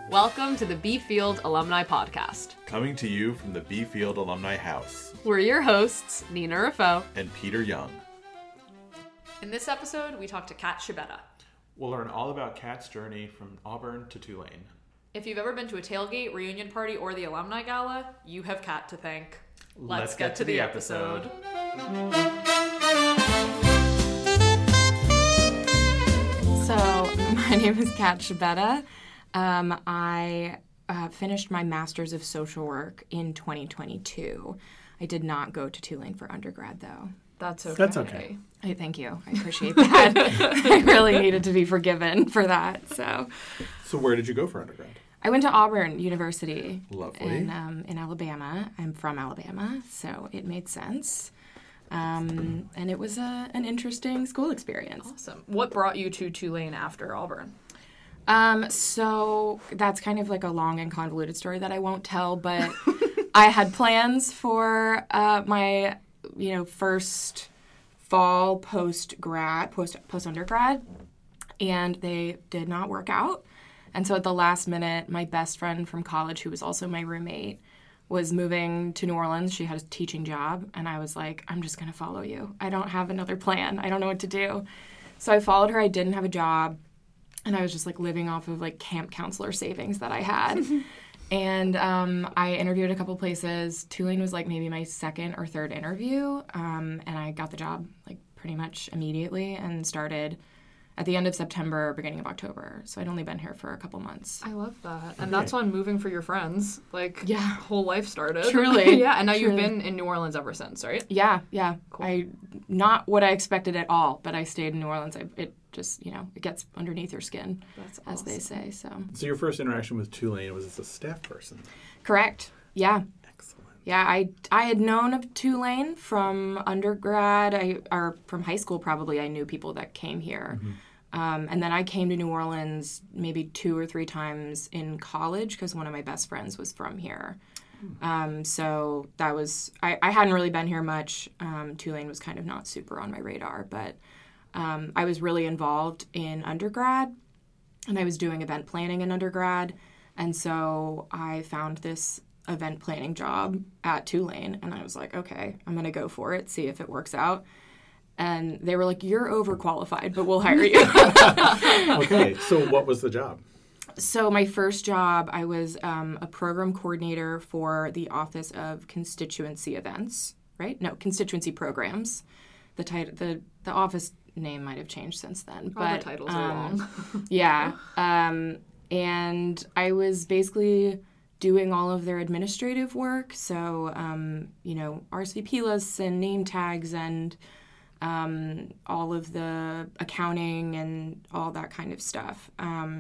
Welcome to the B Field Alumni Podcast. Coming to you from the B Field Alumni House. We're your hosts, Nina Raffo and Peter Young. In this episode, we talk to Kat Shibetta. We'll learn all about Kat's journey from Auburn to Tulane. If you've ever been to a tailgate, reunion party, or the alumni gala, you have Kat to thank. Let's get to the episode. So, my name is Kat Shibetta. I finished my Master's of Social Work in 2022. I did not go to Tulane for undergrad, though. That's okay. That's okay. Thank you. I appreciate that. I really needed to be forgiven for that. So where did you go for undergrad? I went to Auburn University. Lovely. In Alabama. I'm from Alabama, so it made sense. And it was an interesting school experience. Awesome. What brought you to Tulane after Auburn? So that's kind of like a long and convoluted story that I won't tell, but I had plans for my, first fall post-undergrad, and they did not work out. And so at the last minute, my best friend from college, who was also my roommate, was moving to New Orleans. She had a teaching job, and I was like, I'm just going to follow you. I don't have another plan. I don't know what to do. So I followed her. I didn't have a job. And I was just, living off of, camp counselor savings that I had. And I interviewed a couple places. Tulane was, maybe my second or third interview. And I got the job, pretty much immediately and started at the end of September, beginning of October. So I'd only been here for a couple months. I love that. And that's when moving for your friends, whole life started. Truly. Yeah, and now you've been in New Orleans ever since, right? Yeah. Cool. Not what I expected at all, but I stayed in New Orleans. It just, it gets underneath your skin, That's as awesome. they say. So your first interaction with Tulane was as a staff person? Correct. Yeah. Excellent. Yeah, I had known of Tulane from undergrad, or from high school probably. I knew people that came here. Mm-hmm. And then I came to New Orleans maybe 2 or 3 times in college because one of my best friends was from here. So that was, I hadn't really been here much. Tulane was kind of not super on my radar, but I was really involved in undergrad, and I was doing event planning in undergrad. And so I found this event planning job at Tulane, and I was like, okay, I'm going to go for it, see if it works out. And they were like, you're overqualified, but we'll hire you. Okay, so what was the job? So my first job, I was a program coordinator for the Office of Constituency Events, right? No, Constituency Programs. The office name might have changed since then. All the titles are long. Yeah. And I was basically doing all of their administrative work. So, RSVP lists and name tags and all of the accounting and all that kind of stuff.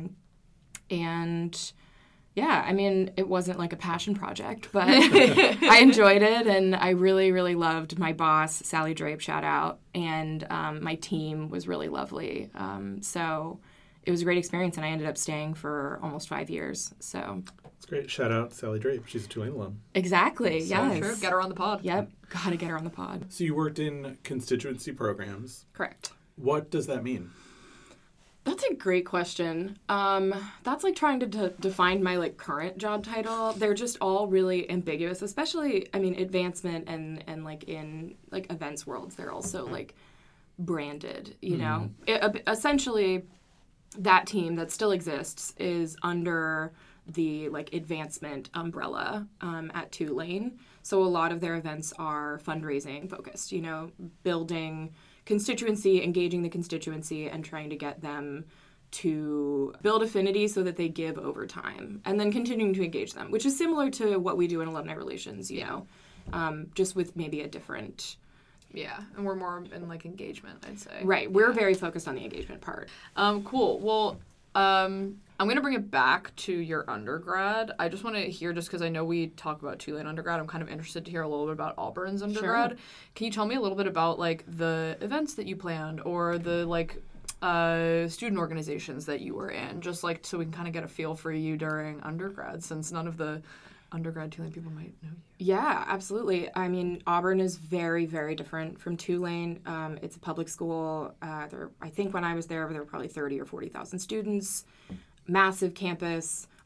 And yeah, I mean, it wasn't like a passion project, but I enjoyed it, and I really, really loved my boss, Sally Drape, shout out, and my team was really lovely. So it was a great experience, and I ended up staying for almost 5 years. So It's great. Shout out Sally Drape. She's a Tulane alum. exactly, yes. Sure, get her on the pod. Yep, gotta get her on the pod. So you worked in constituency programs. Correct. What does that mean? That's a great question. That's like trying to define my current job title. They're just all really ambiguous, especially, advancement and in events worlds, they're also branded, you know? Essentially, that team that still exists is under the advancement umbrella at Tulane. So a lot of their events are fundraising focused, building constituency, engaging the constituency, and trying to get them to build affinity so that they give over time, and then continuing to engage them, which is similar to what we do in alumni relations, just with maybe a different... Yeah, and we're more in engagement, I'd say. Right, we're very focused on the engagement part. Cool. Well, I'm going to bring it back to your undergrad. I just want to hear, just because I know we talk about Tulane undergrad, I'm kind of interested to hear a little bit about Auburn's undergrad. Sure. Can you tell me a little bit about, the events that you planned or the, student organizations that you were in, just, so we can kind of get a feel for you during undergrad, since none of the undergrad Tulane people might know you. Yeah, absolutely. Auburn is very, very different from Tulane. It's a public school. I think when I was there were probably 30 or 40,000 students. Massive campus,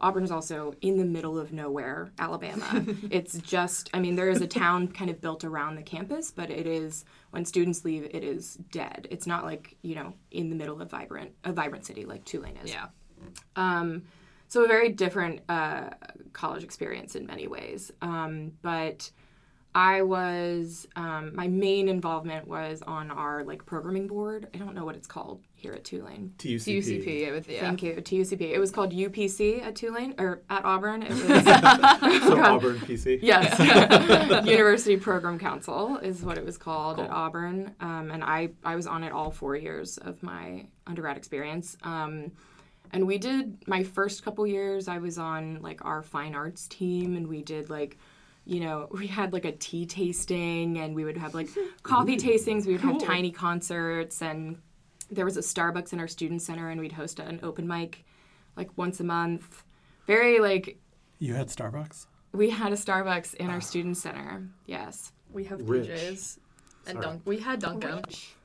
Auburn is also in the middle of nowhere, Alabama. It's just, I mean, there is a town kind of built around the campus, but it is, when students leave, it is dead. It's not like, you know, in the middle of a vibrant city like Tulane is. Yeah. So a very different college experience in many ways. But I was, my main involvement was on our like programming board. I don't know what it's called here at Tulane. TUCP. Thank you, TUCP. It was called UPC at Tulane, or at Auburn. It was, So Auburn PC. yes, University Program Council is what it was called at Auburn. And I was on it all 4 years of my undergrad experience. And we did, my first couple years, I was on like our fine arts team, and we did like, you know, we had like a tea tasting, and we would have like coffee tastings. We would have tiny concerts, and there was a Starbucks in our student center, and we'd host an open mic like once a month. Very like... You had Starbucks? We had a Starbucks in our student center, yes. We have Rich. PJs. And Sorry. we had Dunkin'.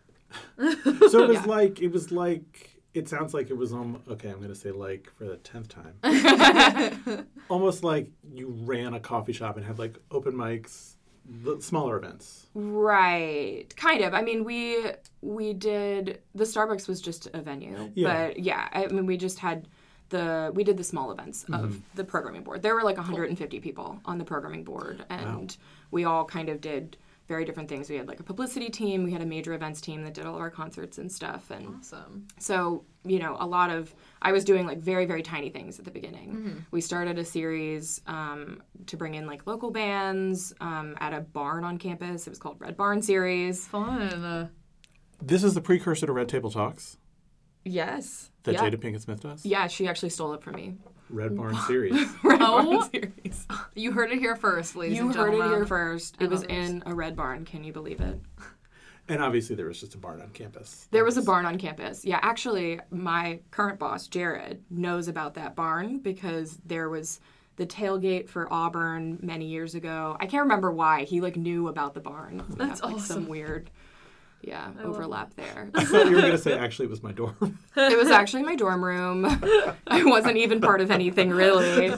So it was Yeah. it sounds like it was okay, I'm going to say like for the 10th time. Almost like you ran a coffee shop and had like open mics, the smaller events. Right. Kind of. I mean, we did, the Starbucks was just a venue. Yeah. But yeah, I mean, we just had we did the small events of the programming board. There were like 150 people on the programming board, and we all kind of did very different things. We had like a publicity team, we had a major events team that did all of our concerts and stuff. And Awesome. so, you know, I was doing like very, very tiny things at the beginning. We started a series to bring in like local bands at a barn on campus. It was called Red Barn Series. Fun. This is the precursor to Red Table Talks Yes. that yeah. Jada Pinkett Smith does? Yeah, she actually stole it from me. Red Barn series. Red Oh. Barn Series. You heard it here first, ladies You and heard gentlemen. it here first. It And was others. in a red barn. Can you believe it? And obviously there was just a barn on campus. There was a barn on campus. Yeah, actually, my current boss, Jared, knows about that barn because there was the tailgate for Auburn many years ago. I can't remember why. He, like, knew about the barn. We That's have, like, awesome. some weird, overlap there. I thought you were going to say actually it was my dorm. It was actually my dorm room. I wasn't even part of anything, really.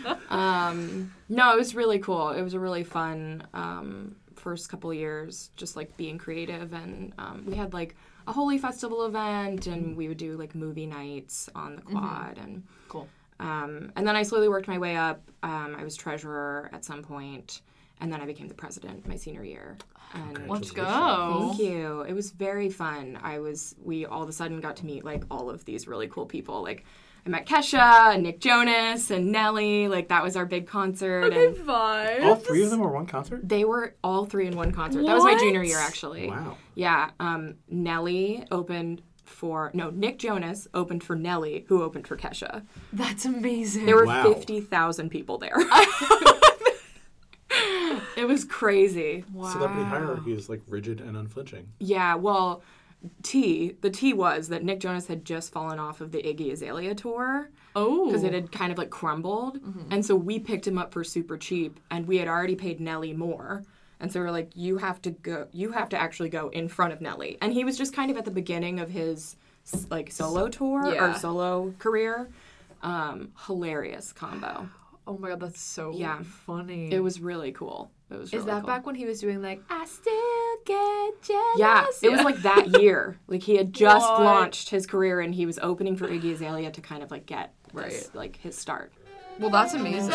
No, it was really cool. It was a really fun first couple of years, just like being creative. And we had like a Holy Festival event, and we would do like movie nights on the quad. And Cool. and then I slowly worked my way up. I was treasurer at some point, and then I became the president my senior year. And Let's go. Thank you. It was very fun. We all of a sudden got to meet like all of these really cool people. Like I met Kesha and Nick Jonas and Nelly. Like that was our big concert. And Vibe. All three of them were one concert? they were all three in one concert. That was my What? junior year, actually. Wow. Yeah. Nelly opened Nick Jonas opened for Nelly, who opened for Kesha. That's amazing. There were Wow. 50,000 people there. It was crazy. Celebrity hierarchy is like rigid and unflinching. Yeah, well, the tea was that Nick Jonas had just fallen off of the Iggy Azalea tour Oh. because it had kind of like crumbled. And so we picked him up for super cheap, and we had already paid Nelly more. And so we're like, you have to actually go in front of Nelly. And he was just kind of at the beginning of his like solo tour Yeah. or solo career. Hilarious combo. Oh my god, that's so Yeah. funny. It was really cool. It was Is really that cool. back when he was doing like I still get jealous? Yeah, it was like that year. Like he had just What? launched his career, and he was opening for Iggy Azalea to kind of like get this, Right. like his start. Well, that's amazing.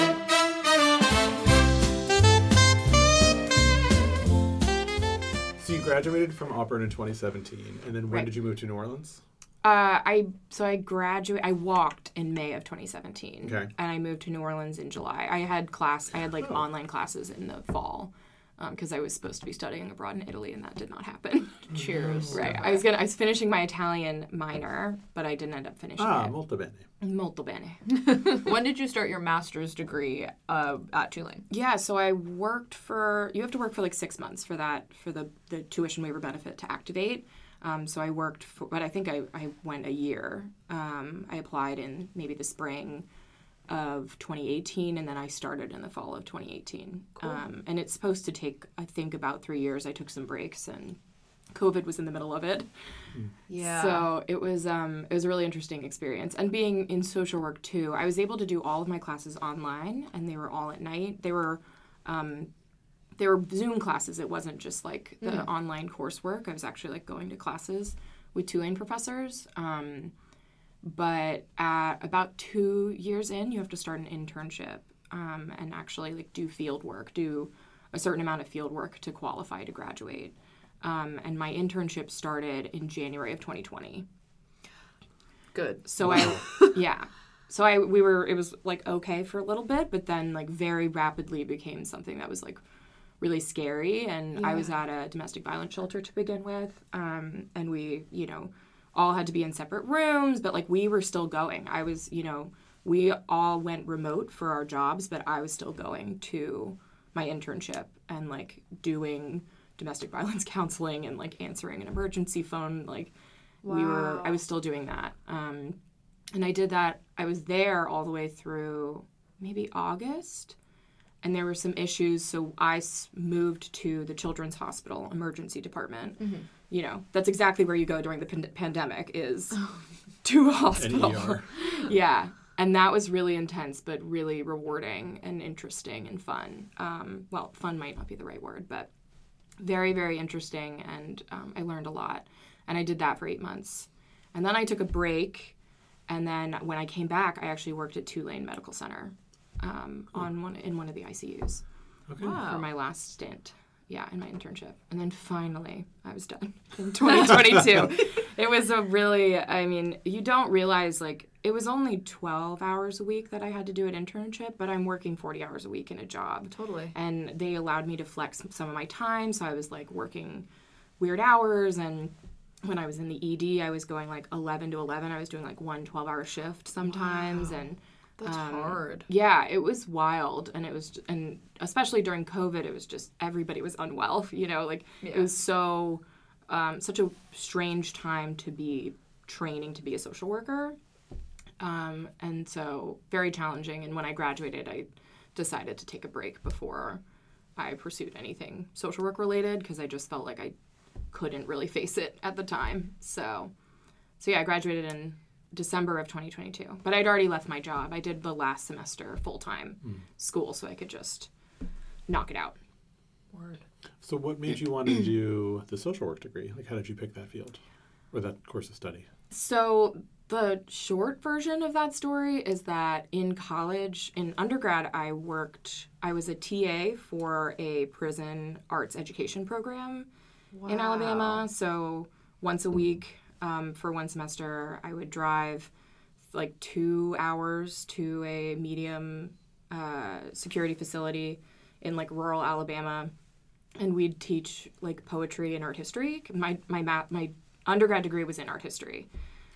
So you graduated from Auburn in 2017, and then when Right. did you move to New Orleans? I walked in May of 2017, Okay. and I moved to New Orleans in July. I had like online classes in the fall because I was supposed to be studying abroad in Italy, and that did not happen. Cheers. Right, I was finishing my Italian minor, but I didn't end up finishing it. Molto bene. Molto bene. When did you start your master's degree at Tulane? Yeah, so I worked you have to work for like 6 months for the tuition waiver benefit to activate. So I worked but I think I went a year. I applied in maybe the spring of 2018, and then I started in the fall of 2018. Cool. And it's supposed to take, I think, about 3 years. I took some breaks, and COVID was in the middle of it. Yeah. So it was a really interesting experience. And being in social work too, I was able to do all of my classes online, and they were all at night. They were Zoom classes. It wasn't just like the online coursework. I was actually like going to classes with Tulane professors. But at about 2 years in, you have to start an internship and actually like do field work, do a certain amount of field work to qualify to graduate. And my internship started in January of 2020. Good. So it was like okay for a little bit, but then like very rapidly became something that was like really scary. And I was at a domestic violence shelter to begin with. And we, all had to be in separate rooms, but like we were still going. We all went remote for our jobs, but I was still going to my internship and like doing domestic violence counseling and like answering an emergency phone. Like I was still doing that. And I did that. I was there all the way through maybe August, and there were some issues. So I moved to the Children's Hospital emergency department. Mm-hmm. That's exactly where you go during the pandemic is to a hospital. An ER. Yeah. And that was really intense, but really rewarding and interesting and fun. Well, fun might not be the right word, but very, very interesting. And I learned a lot. And I did that for 8 months. And then I took a break. And then when I came back, I actually worked at Tulane Medical Center in one of the ICUs for my last stint. Yeah, in my internship. And then finally, I was done in 2022. It was you don't realize, like, it was only 12 hours a week that I had to do an internship, but I'm working 40 hours a week in a job. Totally. And they allowed me to flex some of my time, so I was, like, working weird hours. And when I was in the ED, I was going, like, 11 to 11. I was doing, like, one 12-hour shift sometimes. Wow. And that's hard. Yeah, it was wild, and especially during COVID, it was just everybody was unwell. It was so such a strange time to be training to be a social worker, and so very challenging. And when I graduated, I decided to take a break before I pursued anything social work related because I just felt like I couldn't really face it at the time. So yeah, I graduated in December of 2022, but I'd already left my job. I did the last semester full-time school so I could just knock it out. Word. So what made you want to do the social work degree? Like, how did you pick that field or that course of study? So the short version of that story is that in college, in undergrad, I was a TA for a prison arts education program in Alabama. So once a week, for one semester, I would drive like 2 hours to a medium security facility in like rural Alabama, and we'd teach like poetry and art history. My undergrad degree was in art history,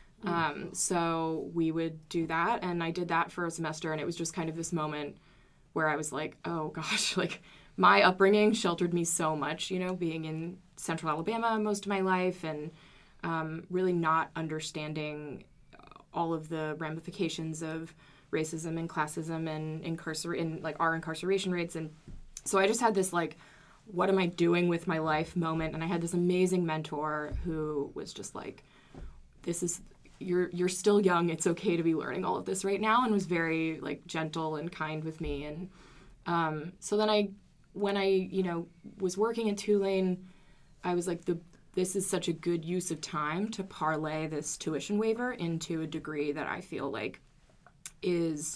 so we would do that, and I did that for a semester, and it was just kind of this moment where I was like, oh gosh, like my upbringing sheltered me so much, being in central Alabama most of my life, and really not understanding all of the ramifications of racism and classism and our incarceration rates. And so I just had this like, what am I doing with my life moment? And I had this amazing mentor who was just like, you're still young. It's okay to be learning all of this right now, and was very like gentle and kind with me. And so then when I was working at Tulane, I was like, this is such a good use of time to parlay this tuition waiver into a degree that I feel like is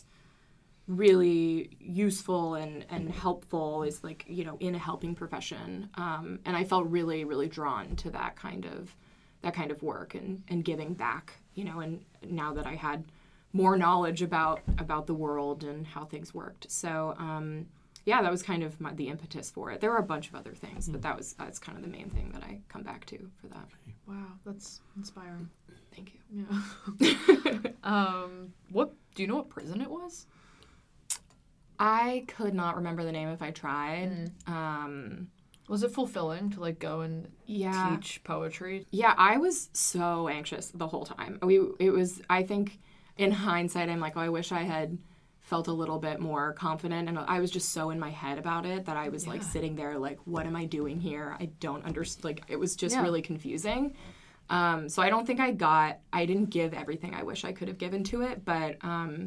really useful and helpful, is like, in a helping profession. And I felt really, really drawn to that kind of work and giving back, and now that I had more knowledge about the world and how things worked. So, yeah, that was kind of the impetus for it. There were a bunch of other things, but that's kind of the main thing that I come back to for that. Wow, that's inspiring. Thank you. Yeah. Do you know what prison it was? I could not remember the name if I tried. Was it fulfilling to like go and teach poetry? Yeah, I was so anxious the whole time. I think in hindsight, I'm like, oh, I wish I had felt a little bit more confident, and I was just so in my head about it that I was like sitting there like, what am I doing here? I don't understand. Like, it was just really confusing. So I don't think I didn't give everything I wish I could have given to it, but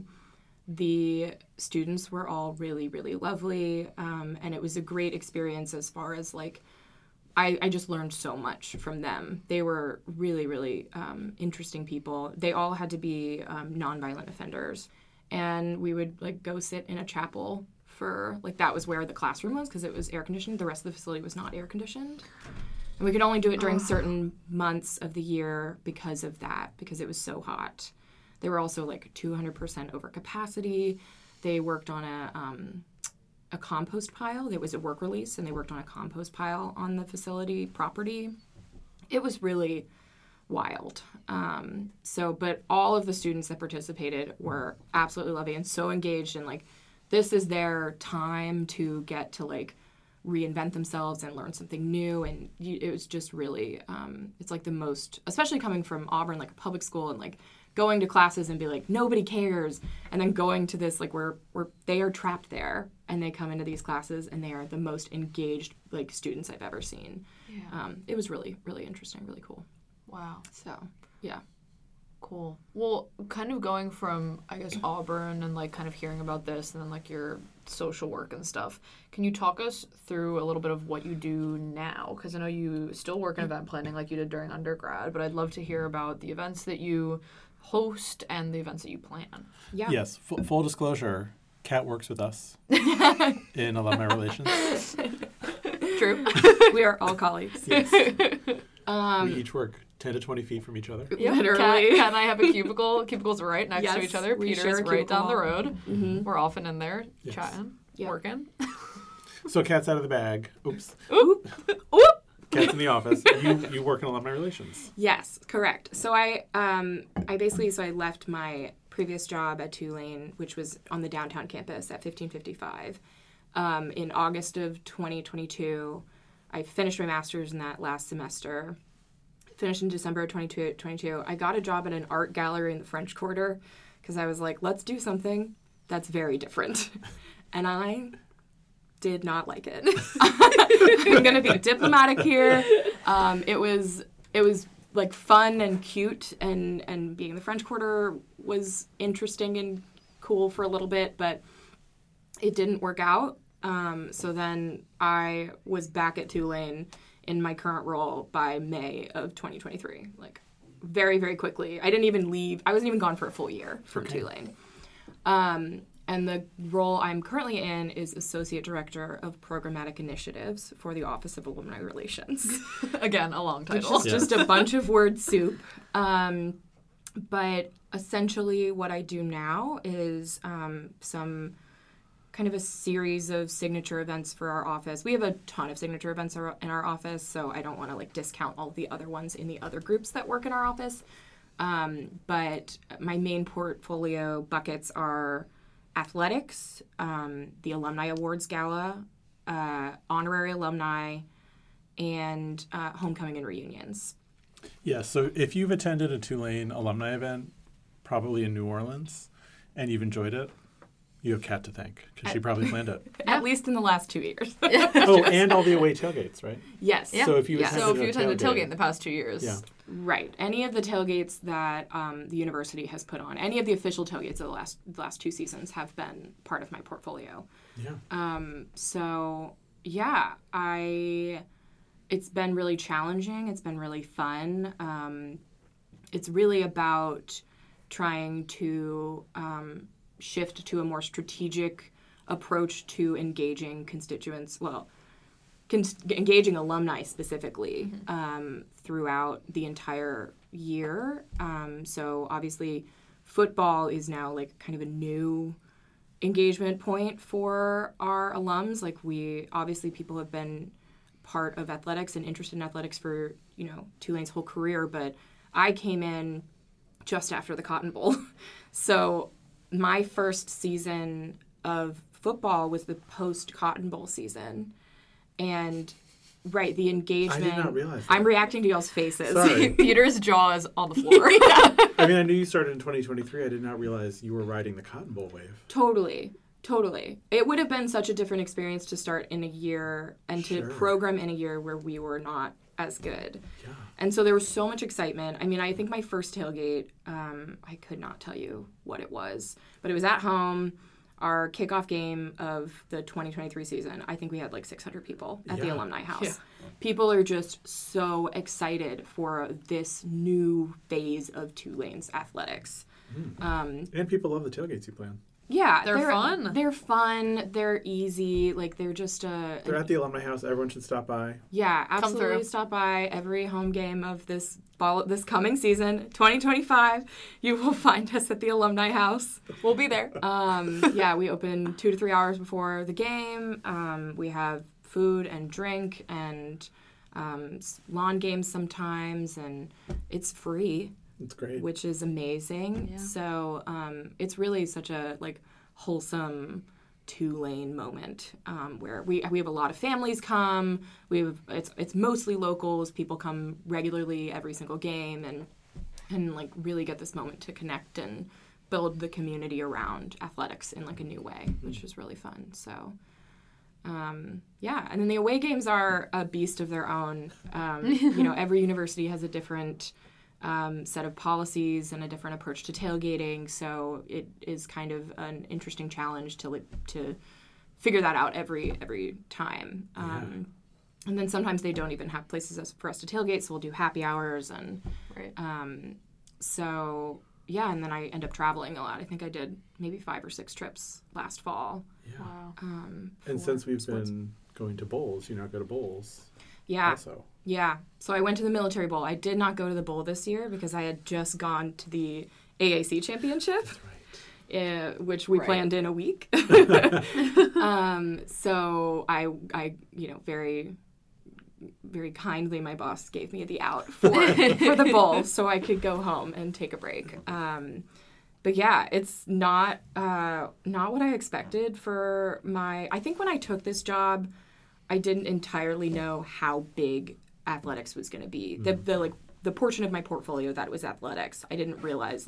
the students were all really, really lovely, and it was a great experience as far as like, I just learned so much from them. They were really, really interesting people. They all had to be nonviolent offenders. And we would like go sit in a chapel for like, that was where the classroom was because it was air conditioned. The rest of the facility was not air conditioned. And we could only do it during certain months of the year because of that, because it was so hot. They were also like 200% over capacity. They worked on a compost pile. There was a work release, and they worked on a compost pile on the facility property. It was really wild. But all of the students that participated were absolutely lovely and so engaged, and like, this is their time to get to like reinvent themselves and learn something new. And it was just really, it's like the most, especially coming from Auburn, like a public school, and like going to classes and be like, nobody cares. And then going to this, like, where they are trapped there, and they come into these classes and they are the most engaged like students I've ever seen. Yeah. It was really, really interesting, really cool. Wow. So, yeah. Cool. Well, kind of going from, I guess, Auburn and, like, kind of hearing about this and then, like, your social work and stuff, can you talk us through a little bit of what you do now? Because I know you still work in event planning like you did during undergrad, but I'd love to hear about the events that you host and the events that you plan. Yeah. Yes. Full disclosure, Kat works with us in alumni relations. True. We are all colleagues. Yes. We each work 10 to 20 feet from each other. Yeah, Literally. Kat and I have a cubicle. Cubicle's right next to each other. we Peter's share a right down the cubicle. road. Mm-hmm. We're often in there Yes. chatting, Yep. working. So Kat's out of the bag. Oops. Oop! Oop! Kat's in the office. You work in alumni relations. Yes, correct. So I left my previous job at Tulane, which was on the downtown campus at 1555, in August of 2022. I finished my master's in that last semester. Finished in December of 2022. I got a job at an art gallery in the French Quarter because I was like, let's do something that's very different. And I did not like it. I'm going to be diplomatic here. It was like fun and cute, and being in the French Quarter was interesting and cool for a little bit, but it didn't work out. So then I was back at Tulane in my current role by May of 2023, like very, very quickly. I didn't even leave. I wasn't even gone for a full year from Tulane. And the role I'm currently in is Associate Director of Programmatic Initiatives for the Office of Alumni Relations. Again, a long title. Which is just a bunch of word soup. But essentially what I do now is some kind of a series of signature events for our office. We have a ton of signature events in our office, so I don't want to like discount all the other ones in the other groups that work in our office. But my main portfolio buckets are athletics, the Alumni Awards Gala, honorary alumni, and homecoming and reunions. Yeah, so if you've attended a Tulane alumni event, probably in New Orleans, and you've enjoyed it, you have Kat to thank, because she probably planned it. At least in the last 2 years. Oh, and all the away tailgates, right? Yes. Yeah. So if you So if you attended a tailgate tailgate in the past 2 years. Yeah. Right. Any of the tailgates that the university has put on, any of the official tailgates of the last 2 seasons have been part of my portfolio. Yeah. So yeah, it's been really challenging. It's been really fun. It's really about trying to shift to a more strategic approach to engaging constituents, engaging alumni specifically, throughout the entire year. So obviously football is now like kind of a new engagement point for our alums. Like people have been part of athletics and interested in athletics for, Tulane's whole career, but I came in just after the Cotton Bowl. So my first season of football was the post-Cotton Bowl season. And Right, the engagement. I did not realize that. I'm reacting to y'all's faces. Sorry. Peter's jaw is on the floor. I mean, I knew you started in 2023. I did not realize you were riding the Cotton Bowl wave. Totally. It would have been such a different experience to start in a year and to program in a year where we were not as good. Yeah. And so there was so much excitement. I mean, I think my first tailgate, I could not tell you what it was, but it was at home. Our kickoff game of the 2023 season, I think we had like 600 people at the Alumni House. Yeah. People are just so excited for this new phase of Tulane's athletics. And people love the tailgates you plan. Yeah, they're fun. They're fun. They're easy. Like they're just they're at the Alumni House. Everyone should stop by. Yeah, absolutely. Stop by every home game of this coming season, 2025. You will find us at the Alumni House. We'll be there. Yeah, we open 2 to 3 hours before the game. We have food and drink and lawn games sometimes, and it's free. It's great. Which is amazing. Yeah. So it's really such a like wholesome Tulane moment where we have a lot of families come. It's mostly locals. People come regularly every single game and like really get this moment to connect and build the community around athletics in like a new way, which is really fun. So yeah, and then the away games are a beast of their own. Every university has a different set of policies and a different approach to tailgating, so it is kind of an interesting challenge to figure that out every time. And then sometimes they don't even have places for us to tailgate, so we'll do happy hours and so yeah. And then I end up traveling a lot. I think I did maybe 5 or 6 trips last fall. Yeah. Wow. And since we've been going to bowls, you now go to bowls. Yeah. Also. Yeah. So I went to the Military Bowl. I did not go to the bowl this year because I had just gone to the AAC championship. That's right. Which we planned in a week. So I very, very kindly, my boss gave me the out for the bowl so I could go home and take a break. But yeah, it's not what I expected for I think when I took this job, I didn't entirely know how big athletics was going to be. The portion of my portfolio that was athletics, I didn't realize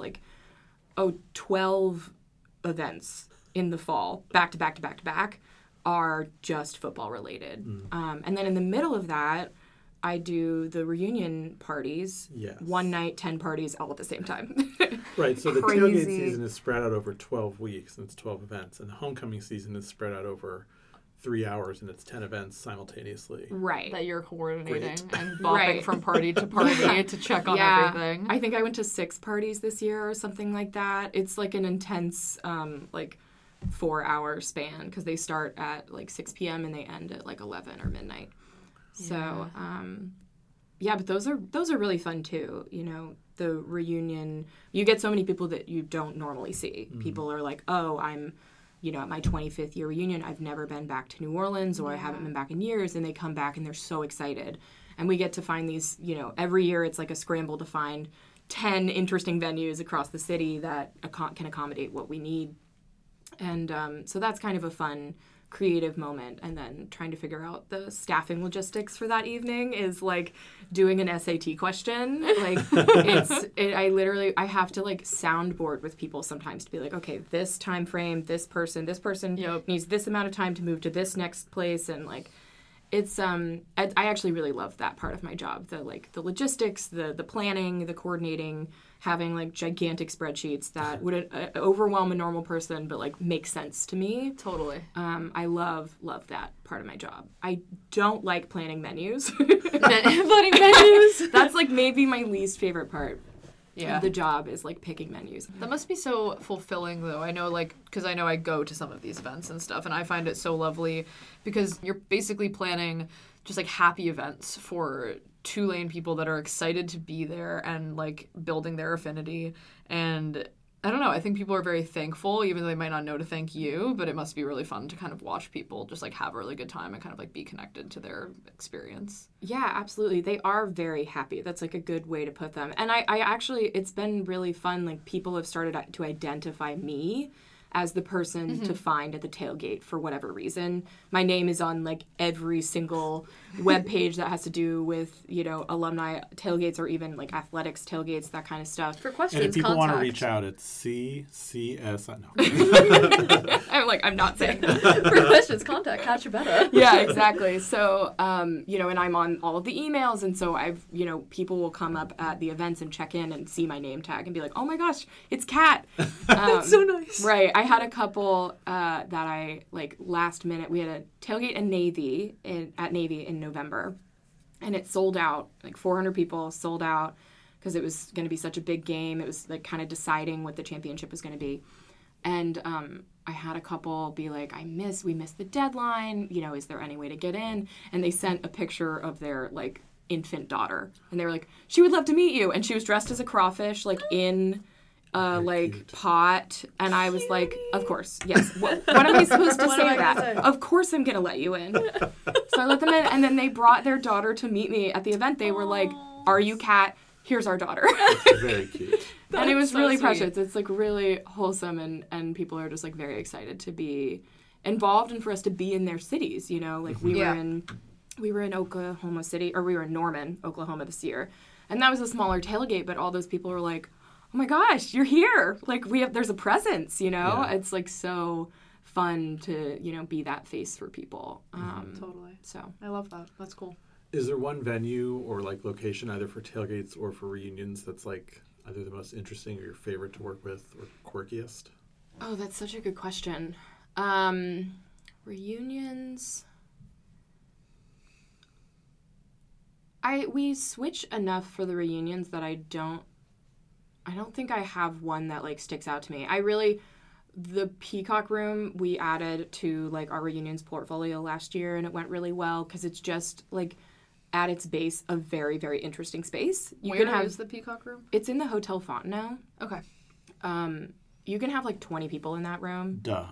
12 events in the fall, back to back to back to back, are just football related. And then in the middle of that, I do the reunion parties. Yes. One night, 10 parties all at the same time. Right, so the tailgate season is spread out over 12 weeks, and it's 12 events. And the homecoming season is spread out over 3 hours, and it's 10 events simultaneously. Right. That you're coordinating and bopping from party to party to check on everything. I think I went to 6 parties this year or something like that. It's like an intense 4-hour span because they start at 6 p.m. and they end at 11 or midnight. So, but those are really fun too. The reunion, you get so many people that you don't normally see. People are like, oh, I'm at my 25th year reunion, I've never been back to New Orleans or I haven't been back in years, and they come back and they're so excited. And we get to find these, every year it's like a scramble to find 10 interesting venues across the city that can accommodate what we need. And so that's kind of a fun, creative moment. And then trying to figure out the staffing logistics for that evening is like doing an SAT question. I have to soundboard with people sometimes to be like, okay, this time frame, this person needs this amount of time to move to this next place. And it's I actually really love that part of my job, the logistics, the planning, the coordinating, having gigantic spreadsheets that would overwhelm a normal person but make sense to me. Totally. I love that part of my job. I don't like planning menus. Planning menus. That's maybe my least favorite part. Yeah. The job is picking menus. That must be so fulfilling though. I know because I know I go to some of these events and stuff, and I find it so lovely because you're basically planning just happy events for Tulane people that are excited to be there and building their affinity. And I don't know, I think people are very thankful, even though they might not know to thank you, but it must be really fun to kind of watch people just have a really good time and kind of be connected to their experience. Yeah, absolutely. They are very happy. That's a good way to put them. And I actually, it's been really fun. People have started to identify me as the person to find at the tailgate for whatever reason. My name is on like every single web page that has to do with, you know, alumni tailgates or even like athletics tailgates, that kind of stuff. For And questions, if people want to reach contact. out, it's CCS. No. I'm like, I'm not saying that. For questions, contact Kat Chabetta. Yeah, exactly. So, you know, and I'm on all of the emails, and so I've, you know, people will come up at the events and check in and see my name tag and be like, oh my gosh, it's Kat. That's so nice. Right. I had a couple that I, like, last minute, we had a tailgate at Navy in November, and it sold out, like 400 people sold out because it was going to be such a big game. It was like kind of deciding what the championship was going to be. And I had a couple be like, we missed the deadline. You know, is there any way to get in? And they sent a picture of their, like, infant daughter. And they were like, she would love to meet you. And she was dressed as a crawfish, like, in like, cute pot. And I was like, of course, yes. What am I supposed to say to that? Of course I'm going to let you in. So I let them in. And then they brought their daughter to meet me at the event. They were like, are you Kat? Here's our daughter. Very cute. And it was so really sweet. precious. It's like really wholesome, and people are just like very excited to be involved and for us to be in their cities, you know? Like we were in Oklahoma City, or we were in Norman, Oklahoma this year. And that was a smaller tailgate, but all those people were like, "Oh my gosh, you're here." Like there's a presence, you know? Yeah. It's like so fun to, you know, be that face for people. Totally. So I love that. That's cool. Is there one venue or like location either for tailgates or for reunions that's like either the most interesting or your favorite to work with or quirkiest? Oh, that's such a good question. Reunions. We switch enough for the reunions that I don't think I have one that like sticks out to me. The Peacock Room we added to like our reunions portfolio last year, and it went really well because it's just like at its base a very, very interesting space. Where is the Peacock Room? It's in the Hotel Fontenelle. Okay. You can have like 20 people in that room. Duh.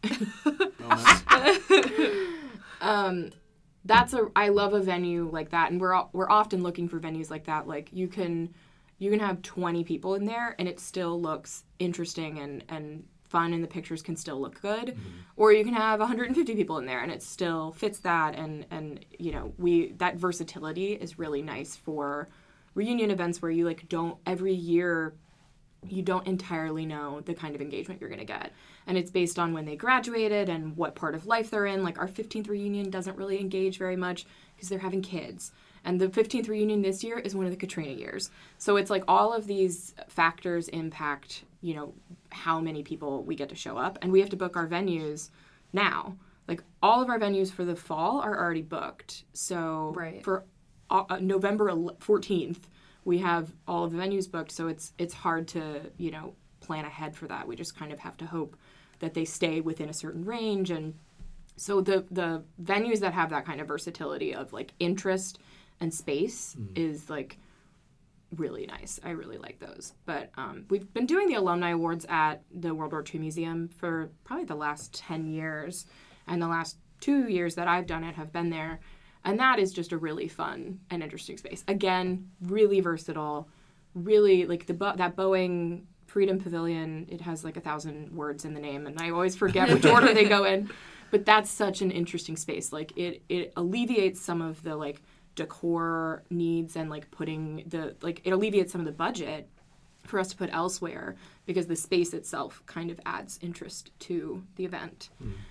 I love a venue like that, and we're often looking for venues like that. Like you can have 20 people in there, and it still looks interesting and fun, and the pictures can still look good. Mm-hmm. Or you can have 150 people in there, and it still fits that. And you know, that versatility is really nice for reunion events where you like every year you don't entirely know the kind of engagement you're going to get. And it's based on when they graduated and what part of life they're in. Like our 15th reunion doesn't really engage very much because they're having kids. And the 15th reunion this year is one of the Katrina years. So it's like all of these factors impact, you know, how many people we get to show up. And we have to book our venues now. Like all of our venues for the fall are already booked. So for November 14th, we have all of the venues booked. So it's hard to, you know, plan ahead for that. We just kind of have to hope that they stay within a certain range. And so the venues that have that kind of versatility of like interest and space is like really nice. I really like those. But we've been doing the alumni awards at the World War II Museum for probably the last 10 years. And the last 2 years that I've done it have been there. And that is just a really fun and interesting space. Again, really versatile. Really, like that Boeing Freedom Pavilion, it has like 1,000 words in the name, and I always forget which order they go in. But that's such an interesting space. Like it alleviates some of the like decor needs and like it alleviates some of the budget for us to put elsewhere because the space itself kind of adds interest to the event.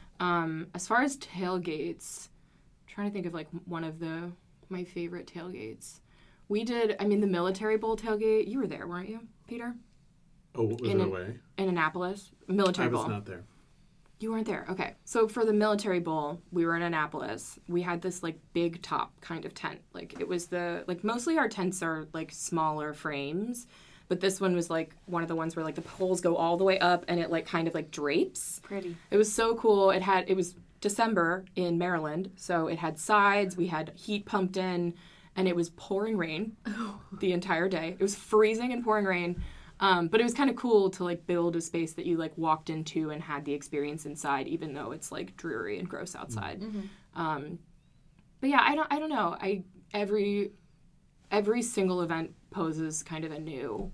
As far as tailgates, I'm trying to think of like one of my favorite tailgates. We did, the Military Bowl tailgate. You were there, weren't you, Peter? Oh, was it away? In Annapolis. Military Bowl. I was not there. You weren't there. Okay. So for the Military Bowl, we were in Annapolis. We had this like big top kind of tent. Like it was mostly our tents are like smaller frames, but this one was like one of the ones where like the poles go all the way up and it like kind of like drapes. Pretty. It was so cool. It was December in Maryland, so it had sides. We had heat pumped in, and it was pouring rain the entire day. It was freezing and pouring rain. But it was kind of cool to like build a space that you like walked into and had the experience inside, even though it's like dreary and gross outside. Mm-hmm. But yeah, I don't know. Every single event poses kind of a new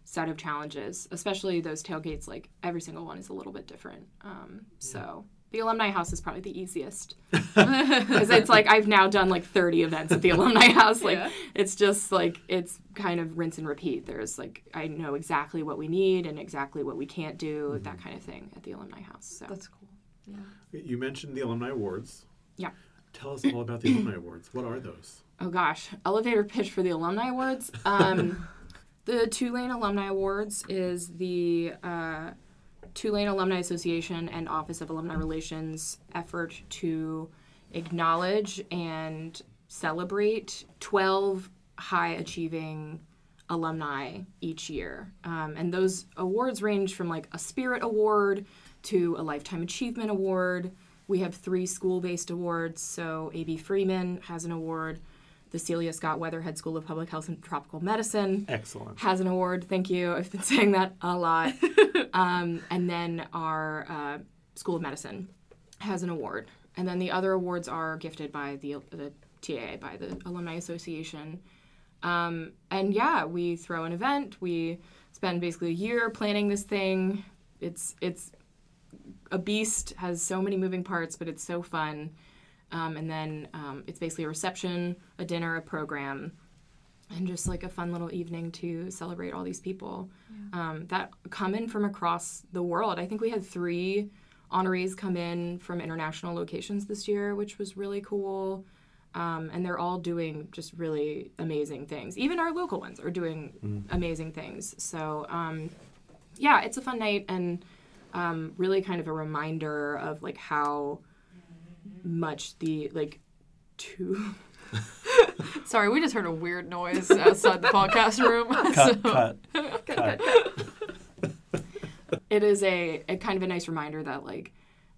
set of challenges, especially those tailgates. Like every single one is a little bit different. So the Alumni House is probably the easiest because it's like I've now done like 30 events at the Alumni House. Like it's just like it's kind of rinse and repeat. There's like I know exactly what we need and exactly what we can't do, that kind of thing at the Alumni House. So That's cool. Yeah. You mentioned the Alumni Awards. Yeah. Tell us all about the Alumni Awards. What are those? Oh gosh, elevator pitch for the Alumni Awards. The Tulane Alumni Awards is the Tulane Alumni Association and Office of Alumni Relations effort to acknowledge and celebrate 12 high-achieving alumni each year. And those awards range from like a Spirit Award to a Lifetime Achievement Award. We have 3 school-based awards. So A.B. Freeman has an award. The Celia Scott Weatherhead School of Public Health and Tropical Medicine Excellent. has an award. Thank you. I've been saying that a lot. And then our School of Medicine has an award. And then the other awards are gifted by the TAA, by the Alumni Association. And yeah, we throw an event. We spend basically a year planning this thing. It's a beast, has so many moving parts, but it's so fun. And then it's basically a reception, a dinner, a program, and just like a fun little evening to celebrate all these people that come in from across the world. I think we had 3 honorees come in from international locations this year, which was really cool. And they're all doing just really amazing things. Even our local ones are doing amazing things. So, yeah, it's a fun night and really kind of a reminder of like how much the like Sorry, we just heard a weird noise outside the podcast room. Cut. It is a kind of a nice reminder that like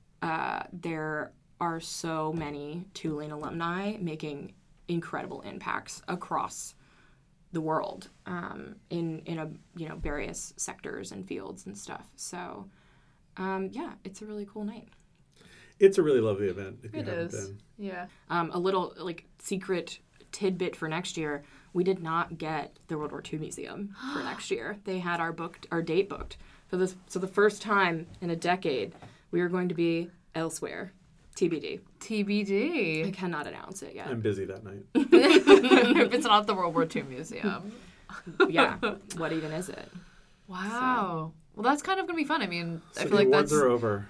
there are so many Tulane alumni making incredible impacts across the world in a various sectors and fields and stuff. So yeah, it's a really cool night. It's a really lovely event. If you haven't is. been. Yeah. A little like secret tidbit for next year, we did not get the World War II Museum for next year. They had our date booked for this. So the first time in a decade, we are going to be elsewhere. TBD. I cannot announce it yet. I'm busy that night. If it's not the World War II Museum. Yeah. What even is it? Wow. Well, that's kind of going to be fun. I mean, So I feel the like awards that's... are over.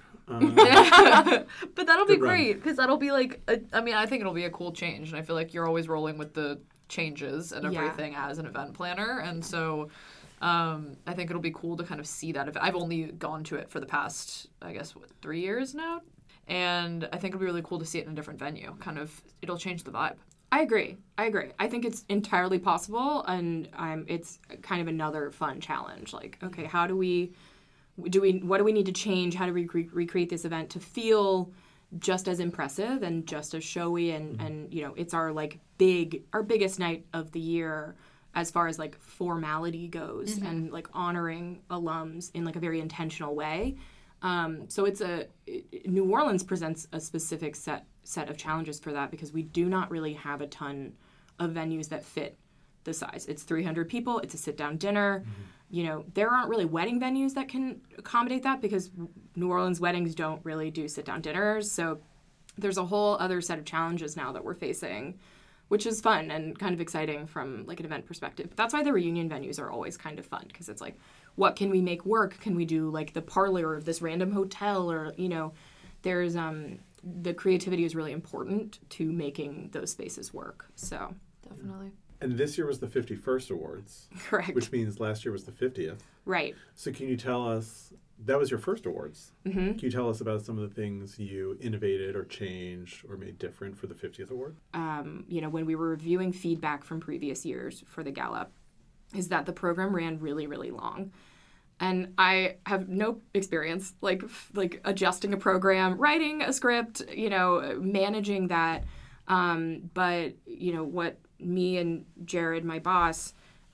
But that'll be Good run. great because that'll be like, I think it'll be a cool change. And I feel like you're always rolling with the changes and everything as an event planner. And so I think it'll be cool to kind of see that. I've only gone to it for the past, I guess, 3 years now. And I think it'll be really cool to see it in a different venue. Kind of, it'll change the vibe. I agree. I think it's entirely possible, and it's kind of another fun challenge. Like, okay, how do we what do we need to change? How do we recreate this event to feel just as impressive and just as showy? And you know, it's our biggest night of the year as far as like formality goes, and like honoring alums in like a very intentional way. So New Orleans presents a specific set of challenges for that because we do not really have a ton of venues that fit the size. It's 300 people. It's a sit-down dinner. You know, there aren't really wedding venues that can accommodate that because New Orleans weddings don't really do sit-down dinners. So there's a whole other set of challenges now that we're facing, which is fun and kind of exciting from like an event perspective. That's why the reunion venues are always kind of fun because it's like, what can we make work? Can we do like the parlor of this random hotel? Or, you know, there's the creativity is really important to making those spaces work. So Definitely. And this year was the 51st awards. correct. Which means last year was the 50th. Right. So can you tell us, that was your first awards. Mm-hmm. Can you tell us about some of the things you innovated or changed or made different for the 50th award? You know, when we were reviewing feedback from previous years for the gala, is that the program ran really, really long. And I have no experience like adjusting a program, writing a script, you know, managing that. But, you know, what me and Jared, my boss,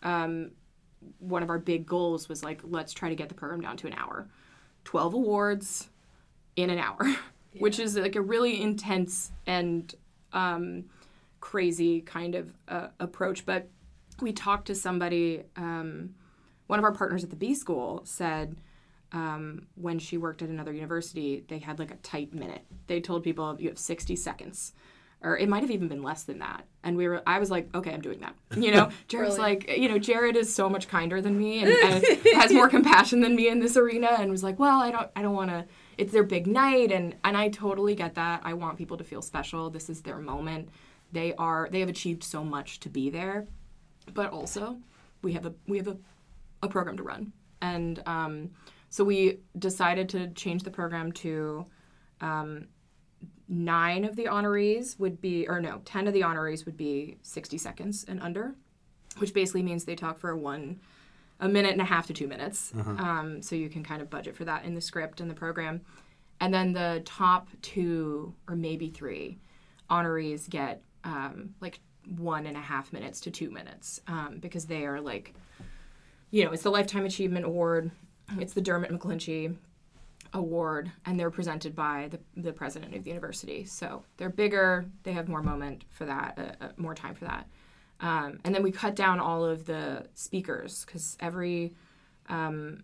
one of our big goals was like, let's try to get the program down to an hour. 12 awards in an hour, which is like a really intense and crazy kind of approach. But we talked to somebody one of our partners at the B School said when she worked at another university, they had like a tight minute. They told people, you have 60 seconds. Or it might have even been less than that. And I was like, okay, I'm doing that. You know, Jared's like, you know, Jared is so much kinder than me and has more compassion than me in this arena, and was like, well, I don't want to, it's their big night. And I totally get that. I want people to feel special. This is their moment. They have achieved so much to be there, but also we have a program to run. And so we decided to change the program to 10 of the honorees would be 60 seconds and under, which basically means they talk for a minute and a half to 2 minutes. So you can kind of budget for that in the script and the program. And then the top 2 or maybe 3 honorees get like 1.5 minutes to 2 minutes because they are like, you know, it's the Lifetime Achievement Award. It's the Dermot McClinchy Award, and they're presented by the president of the university. So they're bigger, they have more moment for that, more time for that. And then we cut down all of the speakers because every award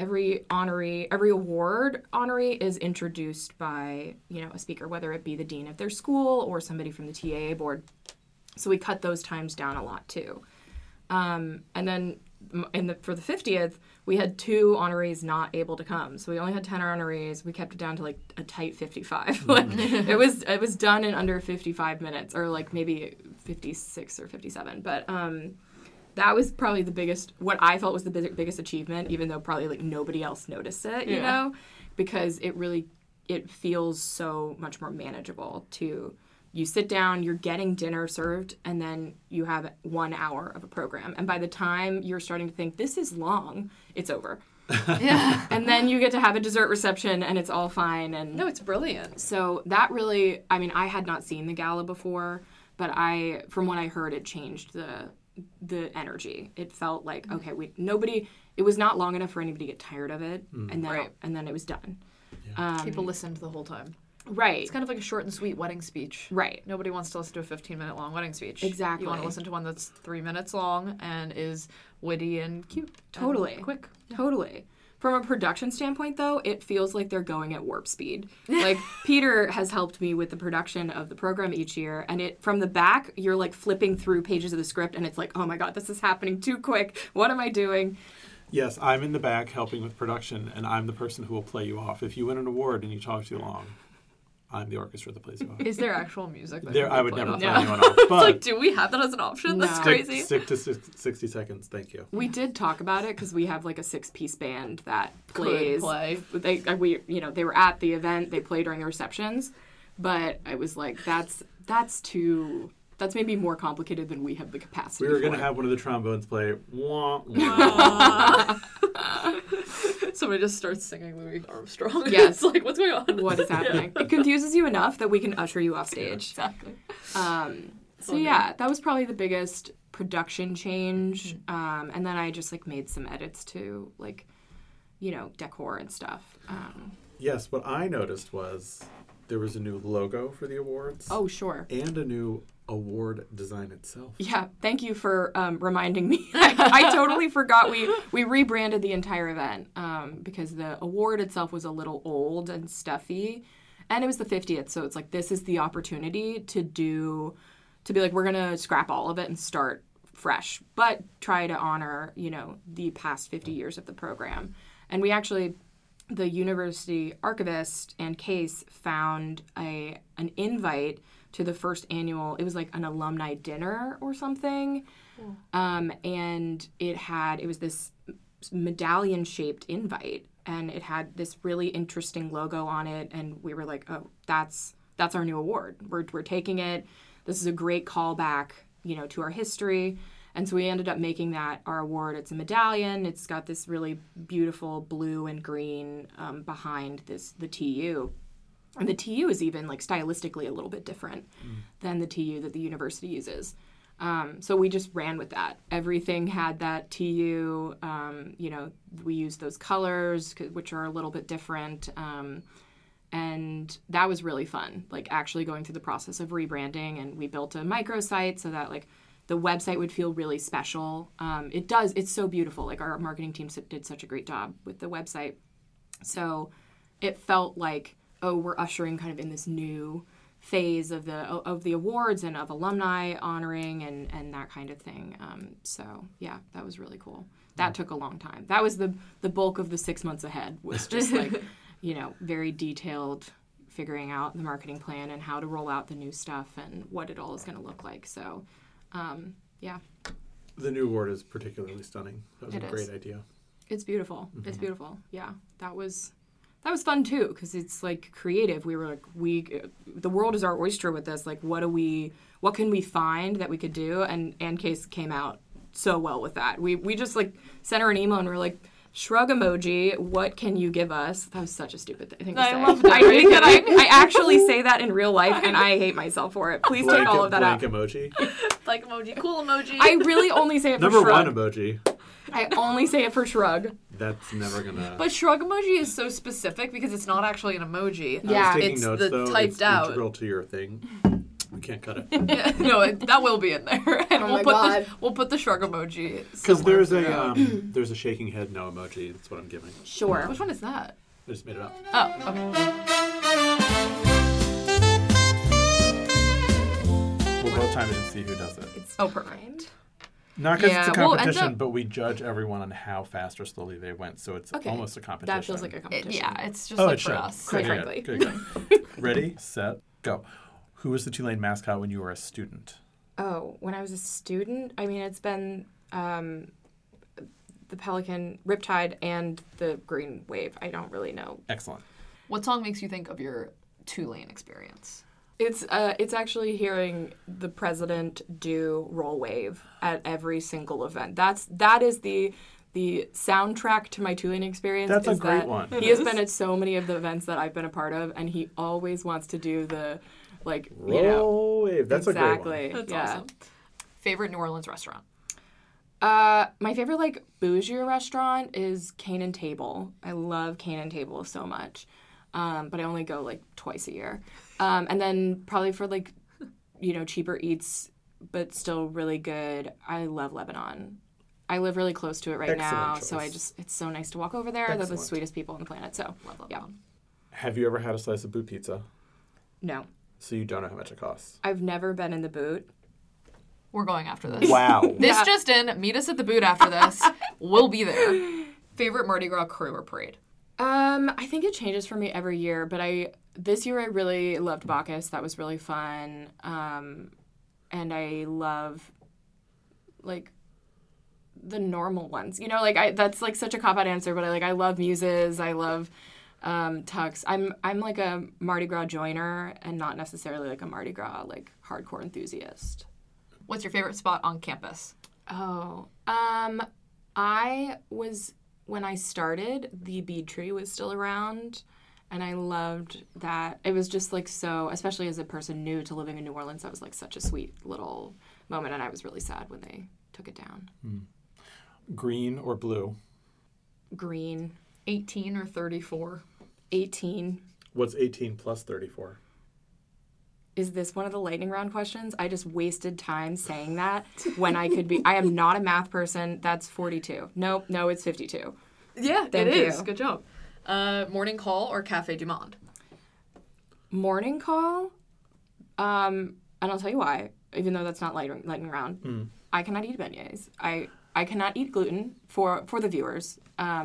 honoree is introduced by, you know, a speaker, whether it be the dean of their school or somebody from the TAA board. So we cut those times down a lot too. And then for the 50th, we had 2 honorees not able to come. So we only had 10 honorees. We kept it down to like a tight 55. Like it was done in under 55 minutes, or like maybe 56 or 57. But that was probably what I felt was the biggest achievement, even though probably like nobody else noticed it, you know, because it feels so much more manageable to. You sit down, you're getting dinner served, and then you have 1 hour of a program. And by the time you're starting to think, this is long, it's over. Yeah. And then you get to have a dessert reception, and it's all fine. And no, it's brilliant. So that really, I mean, I had not seen the gala before, but from what I heard, it changed the energy. It felt like, okay, it was not long enough for anybody to get tired of it, and then it was done. Yeah. People listened the whole time. Right. It's kind of like a short and sweet wedding speech. Right. Nobody wants to listen to a 15-minute long wedding speech. Exactly. You want to listen to one that's 3 minutes long and is witty and cute. Totally. And quick. Yeah. Totally. From a production standpoint, though, it feels like they're going at warp speed. Like, Peter has helped me with the production of the program each year, and from the back, you're, like, flipping through pages of the script, and it's like, oh, my God, this is happening too quick. What am I doing? Yes, I'm in the back helping with production, and I'm the person who will play you off. If you win an award and you talk too long, I'm the orchestra that plays you off. Is there actual music? I would never play off? anyone off. But like, do we have that as an option? That's crazy. Stick to 60 seconds. Thank you. We did talk about it because we have like a 6-piece band that plays. Could play. They were at the event. They play during the receptions, but I was like, that's maybe more complicated than we have the capacity. We were going to have one of the trombones play. Wah, wah. Somebody just starts singing Louis Armstrong. Yes. It's like, what's going on? What is happening? Yeah. It confuses you enough that we can usher you off stage. Yeah, exactly. That was probably the biggest production change. And then I just like made some edits to like, you know, decor and stuff. Yes, what I noticed was there was a new logo for the awards. Oh, sure. And a new award design itself. Yeah, thank you for reminding me. I totally forgot we rebranded the entire event because the award itself was a little old and stuffy, and it was the 50th, so it's like this is the opportunity to be like, we're gonna scrap all of it and start fresh, but try to honor, you know, the past 50 years of the program. And we actually, the university archivist and Case found an invite to the first annual, it was like an alumni dinner or something. And it was this medallion shaped invite, and it had this really interesting logo on it. And we were like, oh, that's our new award. We're taking it. This is a great callback, you know, to our history. And so we ended up making that our award. It's a medallion. It's got this really beautiful blue and green behind the TU. And the TU is even, like, stylistically a little bit different than the TU that the university uses. So we just ran with that. Everything had that TU. You know, we used those colors, which are a little bit different. And that was really fun, like, actually going through the process of rebranding. And we built a microsite so that, like, the website would feel really special. It does. It's so beautiful. Like our marketing team did such a great job with the website. So it felt like, we're ushering kind of in this new phase of the awards and of alumni honoring and that kind of thing. So yeah, that was really cool. That took a long time. That was the bulk of the 6 months ahead, was just like, very detailed, figuring out the marketing plan and how to roll out the new stuff and what it all is going to look like. So yeah. The new award is particularly stunning. That was It a is. great idea. It's beautiful. Mm-hmm. It's beautiful. Yeah, that was fun too, because it's like creative. We were like, the world is our oyster with this. Like, what can we find that we could do? And Anne Case came out so well with that. We just like sent her an email and we're like, shrug emoji, what can you give us? That was such a stupid thing to say. I loved it. I hate that I actually say that in real life, and I hate myself for it. Please take all of that out. Blank emoji. Like emoji, cool emoji. I really only say it for Number shrug. one emoji. I only say it for shrug. That's never gonna. But shrug emoji is so specific because it's not actually an emoji. Yeah. I was taking it's notes, the though. typed It's out. integral to your thing. We can't cut it. Yeah, no, that will be in there. And Oh my God. We'll put the shrug emoji. Because somewhere there's throughout. there's a shaking head no emoji. That's what I'm giving. Sure. Which one is that? I just made it up. Oh, okay. We'll both time it and see who does it. It's Oh, perfect. Not because Yeah, it's a we'll end competition, up- but we judge everyone on how fast or slowly they went, so it's Okay. almost a competition. That feels like a competition. Yeah, it's just Oh, like it for should. us. Quite Good, frankly. good. Ready, set, go. Who was the Tulane mascot when you were a student? Oh, when I was a student, I mean, it's been the Pelican, Riptide, and the Green Wave. I don't really know. Excellent. What song makes you think of your Tulane experience? It's actually hearing the president do Roll Wave at every single event. That is the soundtrack to my Tulane experience. That's a is great that one. He has been at so many of the events that I've been a part of, and he always wants to do the, like, Roll wave. That's exactly. a great one. That's yeah. awesome. Favorite New Orleans restaurant? My favorite, like, bougie restaurant is Cane and Table. I love Cane and Table so much. But I only go, like, twice a year. And then probably for, like, cheaper eats, but still really good, I love Lebanon. I live really close to it right Excellent now, choice. so it's so nice to walk over there. They're the Excellent. sweetest people on the planet, so, Love yeah. Lebanon. Have you ever had a slice of boot pizza? No. So you don't know how much it costs. I've never been in the boot. We're going after this. Wow. This Yeah. just in. Meet us at the boot after this. We'll be there. Favorite Mardi Gras crew or parade? I think it changes for me every year, but this year I really loved Bacchus. That was really fun. And I love, like, the normal ones. That's like such a cop-out answer, but I love Muses. I love Tux. I'm like a Mardi Gras joiner and not necessarily like a Mardi Gras like hardcore enthusiast. What's your favorite spot on campus? Oh, when I started, the bead tree was still around, and I loved that. It was just like so, especially as a person new to living in New Orleans, that was like such a sweet little moment, and I was really sad when they took it down. Green or blue? Green, 18 or 34? 18. What's 18 plus 34? Is this one of the lightning round questions? I just wasted time saying that when I could be. I am not a math person. That's 42. No, it's 52. Yeah, Thank it is. you. Good job. Morning Call or Cafe du Monde? Morning call, and I'll tell you why, even though that's not lightning round. I cannot eat beignets. I cannot eat gluten for the viewers.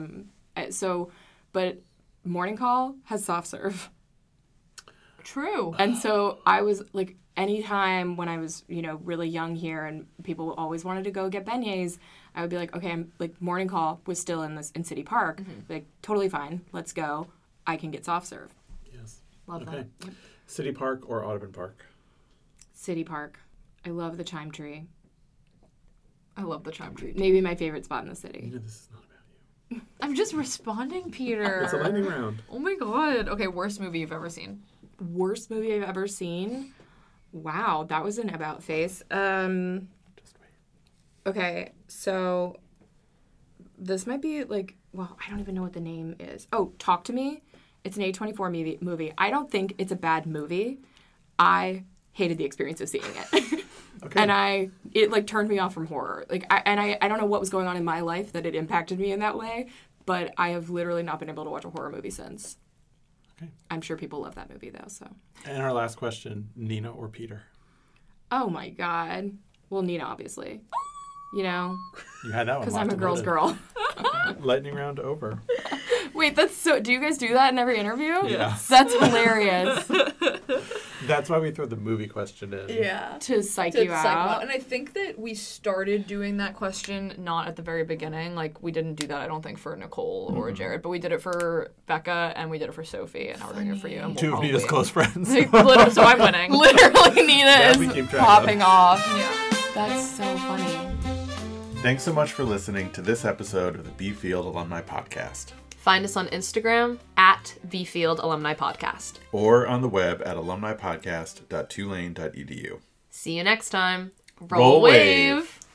But morning call has soft serve. True. And so I was like, anytime when I was, really young here and people always wanted to go get beignets, I would be like, okay, I'm like, morning call was still in City Park. Like, totally fine. Let's go. I can get soft serve. Yes. Love Okay. that. City Park or Audubon Park? City Park. I love the chime tree. I love the chime tree. Maybe my favorite spot in the You city. know this is not about you. I'm just responding, Peter. It's a lightning round. Oh my god. Okay, worst movie you've ever seen? Worst movie I've ever seen? Wow, that was an about face. Just wait. Okay, so this might be like, well, I don't even know what the name is. Oh, Talk to Me. It's an A24 movie. I don't think it's a bad movie. I hated the experience of seeing it. Okay. And I it like turned me off from horror. Like I don't know what was going on in my life that it impacted me in that way, but I have literally not been able to watch a horror movie since. Okay. I'm sure people love that movie though, so. And our last question, Nina or Peter? Oh my god. Well, Nina, obviously. You know, You had that one. because I'm a girl's girl. Lightning round over. Wait, that's so. Do you guys do that in every interview? Yeah. That's hilarious. That's why we throw the movie question in. Yeah. To psych To you psych 'em out. And I think that we started doing that question not at the very beginning. Like, we didn't do that, I don't think, for Nicole or Jared, but we did it for Becca and we did it for Sophie, and now we're doing it for you. And we'll Two of Nina's close friends. Literally, so I'm winning. Literally, Nina Yeah, we is keep track of popping off. Yeah. That's so funny. Thanks so much for listening to this episode of the B Field Alumni Podcast. Find us on Instagram at Bfield Alumni Podcast. Or on the web at alumnipodcast.tulane.edu. See you next time. Roll wave.